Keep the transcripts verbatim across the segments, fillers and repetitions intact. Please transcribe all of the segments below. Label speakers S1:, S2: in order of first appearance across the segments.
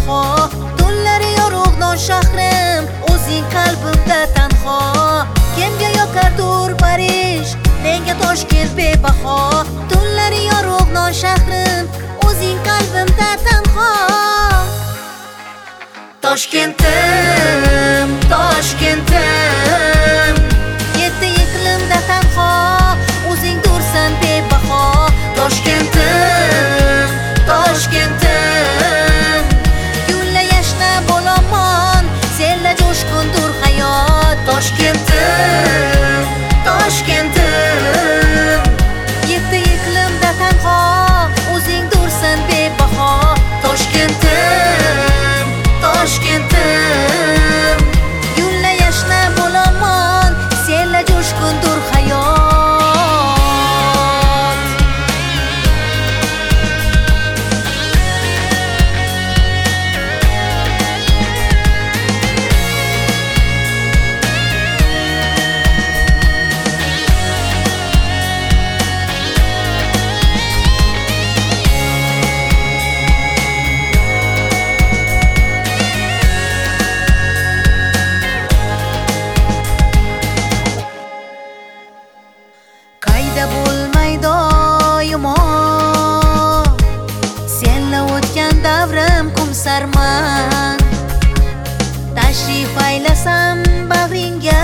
S1: bebaho. Tunlari yorug' non shahrim, o'zing qalbimda tanho. Kimga yoqardur Parij, menga Toshkent bebaho. Tunlari yorug' non shahrim, o'zing qalbimda tanho. Toshkentim, Toshkentim, yetti iqlimda tanho, o'zing dursan bebaho. Toshkentim, Toshkentim, gulla yashnab olomon, senla jo'shqindur hayot. Toshkentim, Toshkentim, yetti iqlimda tanho, o'zing dursan bebaho. Toshkentim, Toshkentim, gulla yashnab olomon, senla jo'shqindur hayot. Qayda bo'lmay doimo senla o'tgan davrim kumsarman. Tashrif aylasam bag'ringga,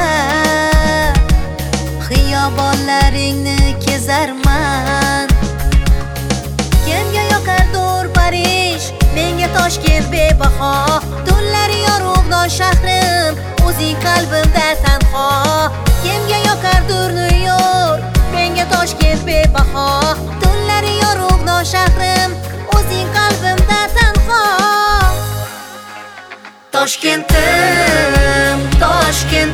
S1: xiyobonlaringni kezarman. Kimga yoqardur Parij, menga Toshkent bebaho. Tunlari yorug' non shahrim, o'zing qalbimda tanho. Kimga yoqardur New York, menga Toshkent bebaho. Tunlari yorug' non shahrim, o'zing qalbimda tanho. Toshkentim, Toshkent